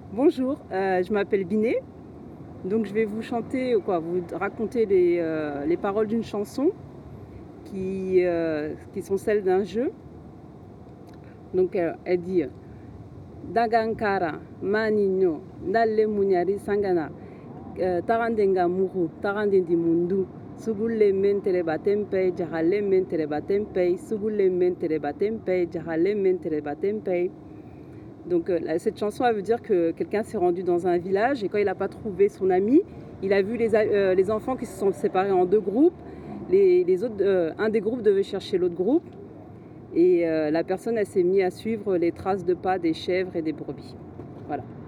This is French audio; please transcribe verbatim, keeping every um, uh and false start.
Bonjour, euh, je m'appelle Biné, donc je vais vous chanter, ou quoi, vous raconter les, euh, les paroles d'une chanson qui, euh, qui sont celles d'un jeu. Donc euh, elle dit Dagankara, Manino, Dalle Munyari Sangana, euh, Tarandenga Muru, Tarandendi Mundu, Sugulle Mentere Batempei, Jahale Mentere Batempei, Sugulle Mentere Batempei, Jahale Mentere Batempei. Donc euh, cette chanson, elle veut dire que quelqu'un s'est rendu dans un village et quand il n'a pas trouvé son ami, il a vu les, euh, les enfants qui se sont séparés en deux groupes. Les, les autres, euh, un des groupes devait chercher l'autre groupe et euh, la personne, elle s'est mise à suivre les traces de pas des chèvres et des brebis. Voilà.